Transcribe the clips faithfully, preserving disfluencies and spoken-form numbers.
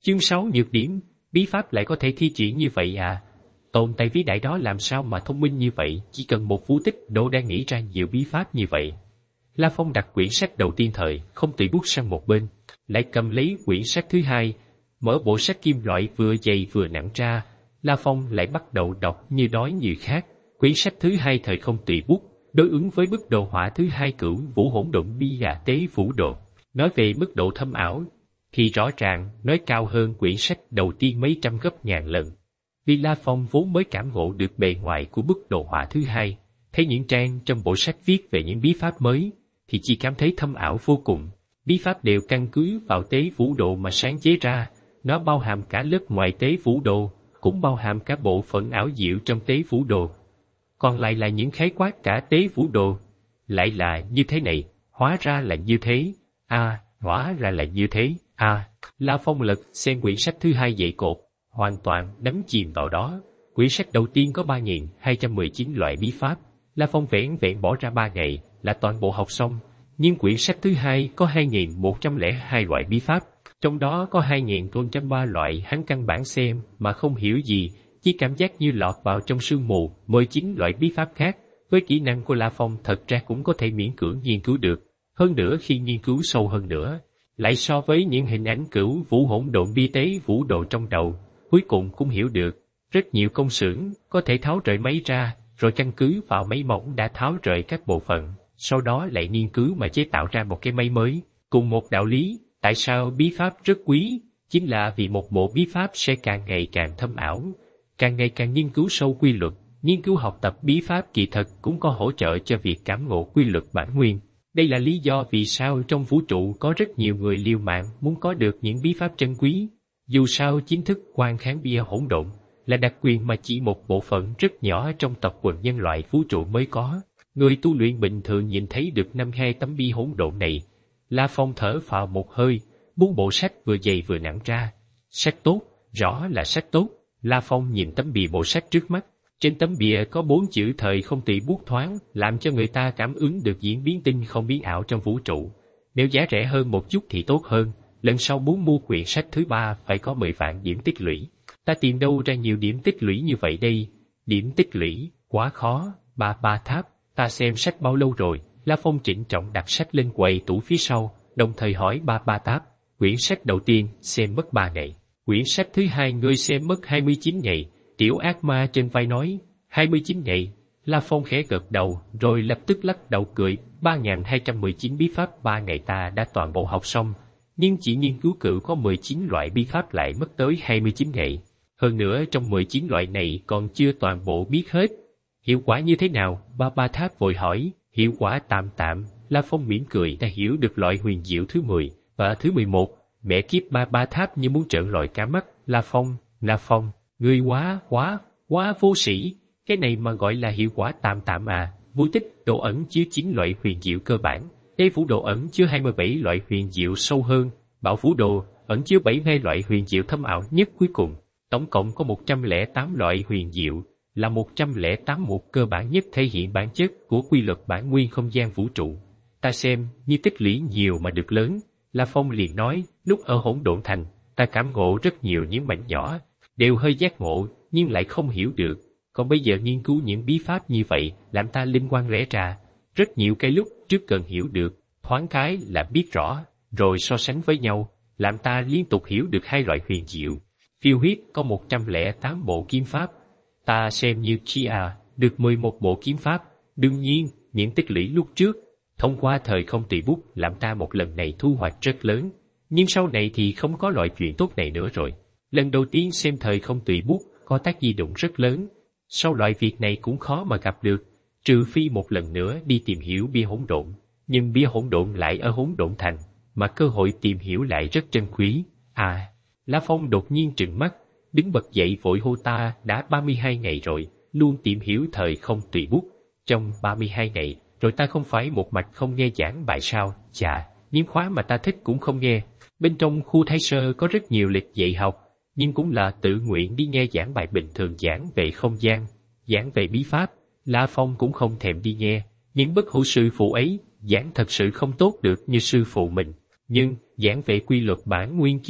Chương sáu nhược điểm, bí pháp lại có thể thi triển như vậy à? Tồn tại vĩ đại đó làm sao mà thông minh như vậy, chỉ cần một phú tích độ đang nghĩ ra nhiều bí pháp như vậy. La Phong đặt quyển sách đầu tiên thời, không tùy bút sang một bên, lại cầm lấy quyển sách thứ hai, mở bộ sách kim loại vừa dày vừa nặng ra. La Phong lại bắt đầu đọc như đói như khát. Quyển sách thứ hai thời không tùy bút, đối ứng với bức đồ họa thứ hai cửu vũ hỗn độn bi và tế vũ đồ. Nói về mức độ thâm ảo, thì rõ ràng nói cao hơn quyển sách đầu tiên mấy trăm gấp ngàn lần. Vì La Phong vốn mới cảm ngộ được bề ngoài của bức đồ họa thứ hai, thấy những trang trong bộ sách viết về những bí pháp mới, thì chỉ cảm thấy thâm ảo vô cùng. Bí pháp đều căn cứ vào tế vũ đồ mà sáng chế ra, nó bao hàm cả lớp ngoài tế vũ đồ, cũng bao hàm cả bộ phận ảo diệu trong tế vũ đồ. Còn lại là những khái quát cả tế vũ đồ, lại là như thế này, hóa ra là như thế, a à, hóa ra là như thế, a à. La Phong lật xem quyển sách thứ hai dậy cột, hoàn toàn đắm chìm vào đó. Quyển sách đầu tiên có ba nghìn hai trăm mười chín loại bí pháp, La Phong vẻn vẹn bỏ ra ba ngày là toàn bộ học xong, nhưng quyển sách thứ hai có hai nghìn một trăm lẻ hai loại bí pháp, trong đó có hai nghìn không trăm ba loại hắn căn bản xem mà không hiểu gì, chỉ cảm giác như lọt vào trong sương mù. Mười chín loại bí pháp khác, với kỹ năng của La Phong thật ra cũng có thể miễn cưỡng nghiên cứu được, hơn nữa khi nghiên cứu sâu hơn nữa, lại so với những hình ảnh cửu vũ hỗn độn bi tế vũ độ trong đầu, cuối cùng cũng hiểu được. Rất nhiều công xưởng có thể tháo rời máy ra, rồi căn cứ vào máy mỏng đã tháo rời các bộ phận, sau đó lại nghiên cứu mà chế tạo ra một cái máy mới. Cùng một đạo lý, tại sao bí pháp rất quý, chính là vì một bộ bí pháp sẽ càng ngày càng thâm ảo, càng ngày càng nghiên cứu sâu quy luật. Nghiên cứu học tập bí pháp kỳ thật cũng có hỗ trợ cho việc cảm ngộ quy luật bản nguyên. Đây là lý do vì sao trong vũ trụ có rất nhiều người liều mạng muốn có được những bí pháp chân quý. Dù sao chính thức quan kháng bia hỗn độn là đặc quyền mà chỉ một bộ phận rất nhỏ trong tộc quần nhân loại vũ trụ mới có. Người tu luyện bình thường nhìn thấy được năm hai tấm bia hỗn độn này, La Phong thở phào một hơi, buông bộ sách vừa dày vừa nặng ra. Sách tốt, rõ là sách tốt. La Phong nhìn tấm bìa bộ sách trước mắt. Trên tấm bìa có bốn chữ thời không tùy bút thoáng, làm cho người ta cảm ứng được diễn biến tinh không biến ảo trong vũ trụ. Nếu giá rẻ hơn một chút thì tốt hơn, lần sau muốn mua quyển sách thứ ba phải có mười vạn điểm tích lũy. Ta tìm đâu ra nhiều điểm tích lũy như vậy đây? Điểm tích lũy, quá khó. Ba ba tháp, ta xem sách bao lâu rồi? La Phong trịnh trọng đặt sách lên quầy tủ phía sau, đồng thời hỏi ba ba tháp. Quyển sách đầu tiên xem mất ba ngày. Quyển sách thứ hai ngươi xem mất hai mươi chín ngày. Tiểu ác ma trên vai nói, hai mươi chín ngày. La Phong khẽ gật đầu, rồi lập tức lắc đầu cười, ba nghìn hai trăm mười chín bí pháp ba ngày ta đã toàn bộ học xong, nhưng chỉ nghiên cứu cự có mười chín loại bí pháp lại mất tới hai mươi chín ngày. Hơn nữa trong mười chín loại này còn chưa toàn bộ biết hết. Hiệu quả như thế nào? Ba ba tháp vội hỏi. Hiệu quả tạm tạm. La Phong mỉm cười đã hiểu được loại huyền diệu thứ mười và thứ mười một. Mẹ kiếp, ba ba tháp như muốn trợn lòi cả mắt. La Phong, La Phong, ngươi quá, quá, quá vô sĩ. Cái này mà gọi là hiệu quả tạm tạm à? Vô tích độ ẩn chứa chín loại huyền diệu cơ bản. Đế phủ độ ẩn chứa hai mươi bảy loại huyền diệu sâu hơn. Bảo phủ đồ ẩn chứa bảy mươi hai loại huyền diệu thâm ảo nhất cuối cùng. Tổng cộng có một trăm lẻ tám loại huyền diệu, là một trăm lẻ tám một cơ bản nhất thể hiện bản chất của quy luật bản nguyên không gian vũ trụ. Ta xem như tích lũy nhiều mà được lớn. La Phong liền nói, lúc ở Hỗn Độn Thành, ta cảm ngộ rất nhiều những mảnh nhỏ, đều hơi giác ngộ, nhưng lại không hiểu được. Còn bây giờ nghiên cứu những bí pháp như vậy, làm ta linh quang lẽ ra. Rất nhiều cái lúc trước cần hiểu được, thoáng cái là biết rõ, rồi so sánh với nhau, làm ta liên tục hiểu được hai loại huyền diệu. Phiêu huyết có một trăm lẻ tám bộ kiếm pháp, ta xem như chia được mười một bộ kiếm pháp. Đương nhiên, những tích lũy lúc trước, thông qua thời không tùy bút làm ta một lần này thu hoạch rất lớn, nhưng sau này thì không có loại chuyện tốt này nữa rồi. Lần đầu tiên xem thời không tùy bút có tác di động rất lớn, sau loại việc này cũng khó mà gặp được, trừ phi một lần nữa đi tìm hiểu bia hỗn độn. Nhưng bia hỗn độn lại ở Hỗn Độn Thành, mà cơ hội tìm hiểu lại rất trân quý. À, La Phong đột nhiên trừng mắt, đứng bật dậy vội hô, ta đã ba mươi hai ngày rồi, luôn tìm hiểu thời không tùy bút. Trong ba mươi hai ngày, rồi ta không phải một mạch không nghe giảng bài sao? Chà, những khóa mà ta thích cũng không nghe. Bên trong khu Thái Sơ có rất nhiều lịch dạy học, nhưng cũng là tự nguyện đi nghe giảng bài bình thường, giảng về không gian, giảng về bí pháp. La Phong cũng không thèm đi nghe, nhưng bất hủ sư phụ ấy, giảng thật sự không tốt được như sư phụ mình. Nhưng, giảng về quy luật bản nguyên kim,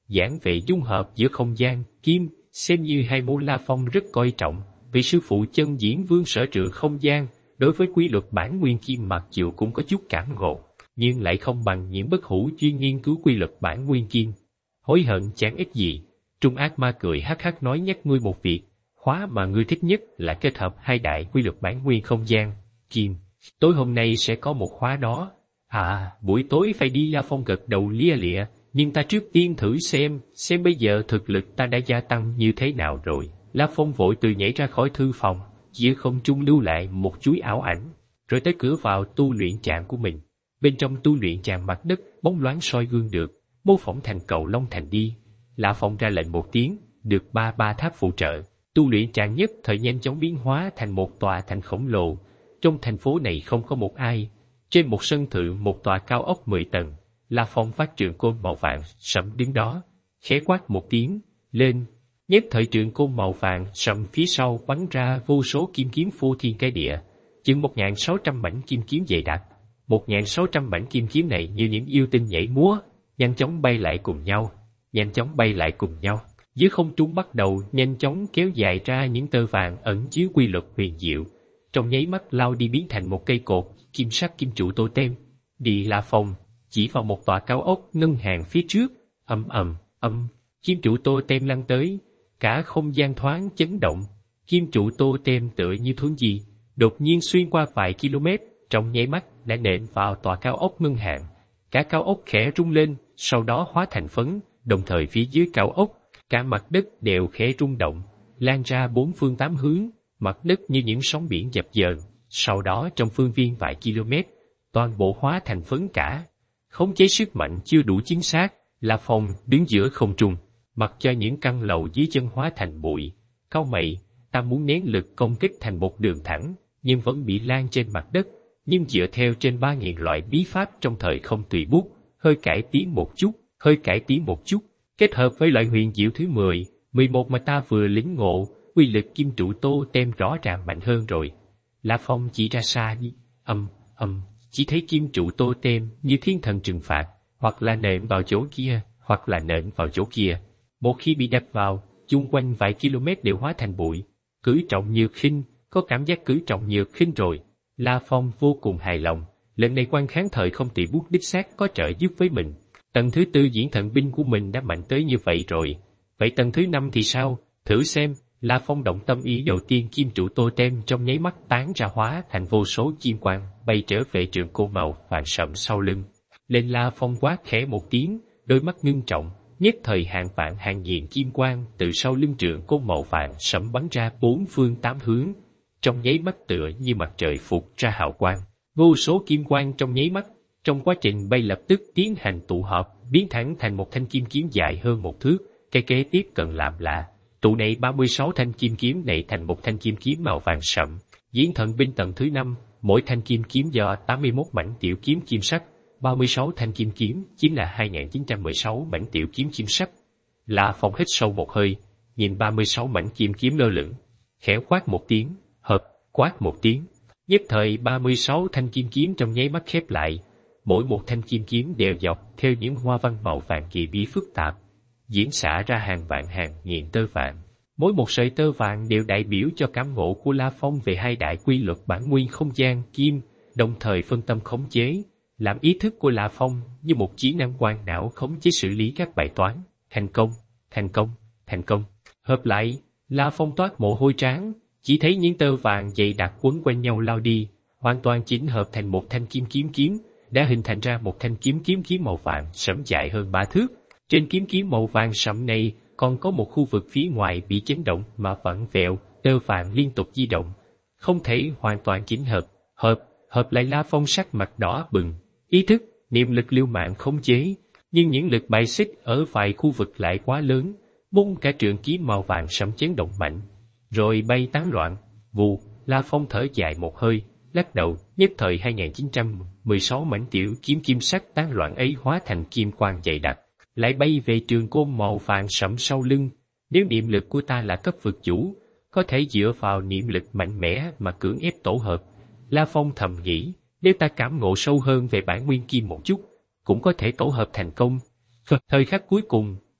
giảng về dung hợp giữa không gian, kim, xem như hai môn La Phong rất coi trọng, vì sư phụ chân diễn Vương sở trường không gian, đối với quy luật bản nguyên kim mặc dù cũng có chút cảm ngộ, nhưng lại không bằng những bất hủ chuyên nghiên cứu quy luật bản nguyên kim. Hối hận chẳng ích gì. Trung ác ma cười hắc hắc nói nhắc ngươi một việc, khóa mà ngươi thích nhất là kết hợp hai đại quy luật bản nguyên không gian, kim. Tối hôm nay sẽ có một khóa đó. À, buổi tối phải đi. La Phong gật đầu lia lịa, nhưng ta trước tiên thử xem, xem bây giờ thực lực ta đã gia tăng như thế nào rồi. La Phong vội từ nhảy ra khỏi thư phòng, giữa không trung lưu lại một chuỗi ảo ảnh, rồi tới cửa vào tu luyện tràng của mình. Bên trong tu luyện tràng mặt đất bóng loáng soi gương được, mô phỏng thành cầu Long Thành đi. La Phong ra lệnh một tiếng, được ba ba tháp phụ trợ, tu luyện tràng nhất thời nhanh chóng biến hóa thành một tòa thành khổng lồ. Trong thành phố này không có một ai. Trên một sân thượng một tòa cao ốc mười tầng, La Phong vác trường côn màu vàng sẫm đứng đó, khẽ quát một tiếng, lên. Nhếp thời trường côn màu vàng sẫm phía sau bắn ra vô số kim kiếm phô thiên cái địa, chừng một nghìn sáu trăm mảnh kim kiếm dày đặc. Một nghìn sáu trăm mảnh kim kiếm này như những yêu tinh nhảy múa, nhanh chóng bay lại cùng nhau, nhanh chóng bay lại cùng nhau. Dưới không trung bắt đầu nhanh chóng kéo dài ra những tơ vàng ẩn chứa quy luật huyền diệu, trong nháy mắt lao đi biến thành một cây cột kim sắc kim trụ tô tem. Đi La Phong chỉ vào một tòa cao ốc ngân hàng phía trước, ầm ầm ầm, kim trụ tô tem lăn tới, cả không gian thoáng chấn động. Kim trụ tô tem tựa như thuấn di, đột nhiên xuyên qua vài km, trong nháy mắt đã nện vào tòa cao ốc ngân hàng. Cả cao ốc khẽ rung lên, sau đó hóa thành phấn, đồng thời phía dưới cao ốc, cả mặt đất đều khẽ rung động, lan ra bốn phương tám hướng, mặt đất như những sóng biển dập dờn. Sau đó trong phương viên vài km, toàn bộ hóa thành phấn cả. Khống chế sức mạnh chưa đủ chính xác, La Phong đứng giữa không trung, mặc cho những căn lầu dưới chân hóa thành bụi. Cau mày, ta muốn nén lực công kích thành một đường thẳng, nhưng vẫn bị lan trên mặt đất. Nhưng dựa theo trên ba nghìn loại bí pháp trong thời không tùy bút, hơi cải tiến một chút, hơi cải tiến một chút, kết hợp với loại huyền diệu thứ mười, mười một mà ta vừa lĩnh ngộ, uy lực kim trụ tô tem rõ ràng mạnh hơn rồi. La Phong chỉ ra xa đi, âm, âm, chỉ thấy kim trụ tô tem như thiên thần trừng phạt, hoặc là nện vào chỗ kia, hoặc là nện vào chỗ kia. Một khi bị đập vào, chung quanh vài km đều hóa thành bụi. Cử trọng nhược khinh, có cảm giác cử trọng nhược khinh rồi. La Phong vô cùng hài lòng, lần này quan kháng thời không tùy bút đích xác có trợ giúp với mình. Tầng thứ tư diễn thần binh của mình đã mạnh tới như vậy rồi. Vậy tầng thứ năm thì sao? Thử xem. La Phong động tâm ý đầu tiên, kim trụ tô tem trong nháy mắt tán ra hóa thành vô số kim quang, bay trở về trường côn màu vàng sẫm sau lưng. Lên La Phong quát khẽ một tiếng, đôi mắt ngưng trọng, nhất thời hàng vạn hàng nghìn kim quang từ sau lưng trường côn màu vàng sẫm bắn ra bốn phương tám hướng. Trong nháy mắt tựa như mặt trời phục ra hào quang, vô số kim quang trong nháy mắt, trong quá trình bay lập tức tiến hành tụ hợp, biến thẳng thành một thanh kim kiếm dài hơn một thước. Cái kế tiếp cần làm là tụ này ba mươi sáu thanh kim kiếm này thành một thanh kim kiếm màu vàng sẫm. Diễn thần binh tầng thứ năm, mỗi thanh kim kiếm do tám mươi mốt mảnh tiểu kiếm kim sắc, ba mươi sáu thanh kim kiếm chính là hai nghìn chín trăm mười sáu mảnh tiểu kiếm kim sắc. La Phong hít sâu một hơi, nhìn ba mươi sáu mảnh kim kiếm lơ lửng, khẽ quát một tiếng, hợp, quát một tiếng. Nhất thời ba mươi sáu thanh kim kiếm trong nháy mắt khép lại, mỗi một thanh kim kiếm đều dọc theo những hoa văn màu vàng kỳ bí phức tạp, diễn xả ra hàng vạn hàng nghìn tơ vàng. Mỗi một sợi tơ vàng đều đại biểu cho cảm ngộ của La Phong về hai đại quy luật bản nguyên không gian kim, đồng thời phân tâm khống chế, làm ý thức của La Phong như một trí năng quang não khống chế xử lý các bài toán. Thành công, thành công, thành công. Hợp lại, La Phong toát mồ hôi trán, chỉ thấy những tơ vàng dày đặc quấn quanh nhau lao đi, hoàn toàn chỉnh hợp thành một thanh kim kiếm kiếm, đã hình thành ra một thanh kiếm kiếm kiếm màu vàng sẫm dài hơn ba thước. Trên kiếm kiếm màu vàng sẫm này còn có một khu vực phía ngoài bị chấn động mà vặn vẹo, tơ vàng liên tục di động, không thể hoàn toàn chỉnh hợp. Hợp, hợp lại. La Phong sắc mặt đỏ bừng, ý thức, niệm lực liều mạng khống chế, nhưng những lực bài xích ở vài khu vực lại quá lớn, bung cả trường kiếm màu vàng sẫm chấn động mạnh, rồi bay tán loạn. Vù, La Phong thở dài một hơi, lắc đầu, nhất thời hai nghìn chín trăm mười sáu mảnh tiểu kiếm kim sắc tán loạn ấy hóa thành kim quang dày đặc, lại bay về trường côn màu vàng sẫm sau lưng. Nếu niệm lực của ta là cấp vực chủ, có thể dựa vào niệm lực mạnh mẽ mà cưỡng ép tổ hợp. La Phong thầm nghĩ, nếu ta cảm ngộ sâu hơn về bản nguyên kim một chút, cũng có thể tổ hợp thành công. Thời khắc cuối cùng,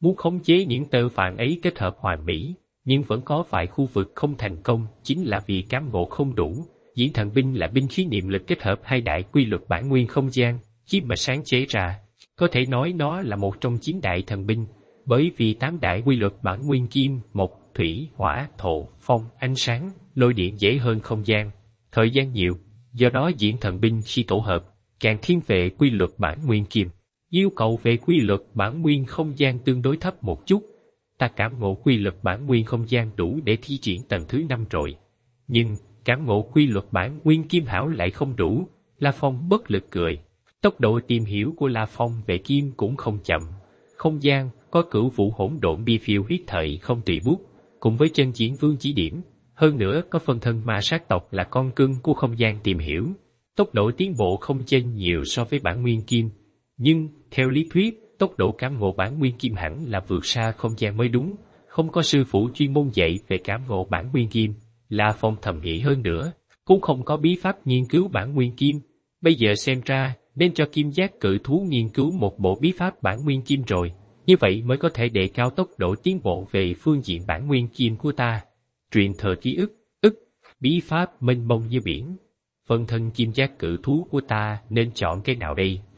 muốn khống chế những tơ vàng ấy kết hợp hoàn mỹ, nhưng vẫn có vài khu vực không thành công, chính là vì cảm ngộ không đủ. Diễn thần binh là binh khí niệm lực kết hợp hai đại quy luật bản nguyên không gian, khi mà sáng chế ra, có thể nói nó là một trong chín đại thần binh, bởi vì tám đại quy luật bản nguyên kim, mộc, thủy, hỏa, thổ, phong, ánh sáng, lôi điện dễ hơn không gian, thời gian nhiều, do đó diễn thần binh khi tổ hợp, càng thiên về quy luật bản nguyên kim. Yêu cầu về quy luật bản nguyên không gian tương đối thấp một chút, ta cảm ngộ quy luật bản nguyên không gian đủ để thi triển tầng thứ năm rồi. Nhưng, cảm ngộ quy luật bản nguyên kim hảo lại không đủ, La Phong bất lực cười. Tốc độ tìm hiểu của La Phong về kim cũng không chậm. Không gian, có cửu vũ hỗn độn bi phiêu huyết thời không tùy bút, cùng với chân diễn vương chỉ điểm. Hơn nữa có phân thân ma sát tộc là con cưng của không gian tìm hiểu. Tốc độ tiến bộ không chênh nhiều so với bản nguyên kim. Nhưng, theo lý thuyết, tốc độ cảm ngộ bản nguyên kim hẳn là vượt xa không gian mới đúng. Không có sư phụ chuyên môn dạy về cảm ngộ bản nguyên kim. La Phong thầm nghĩ hơn nữa, cũng không có bí pháp nghiên cứu bản nguyên kim. Bây giờ xem ra, nên cho kim giác cự thú nghiên cứu một bộ bí pháp bản nguyên kim rồi. Như vậy mới có thể đề cao tốc độ tiến bộ về phương diện bản nguyên kim của ta. Truyền thừa ký ức, ức, bí pháp mênh mông như biển. Phân thân kim giác cự thú của ta nên chọn cái nào đây?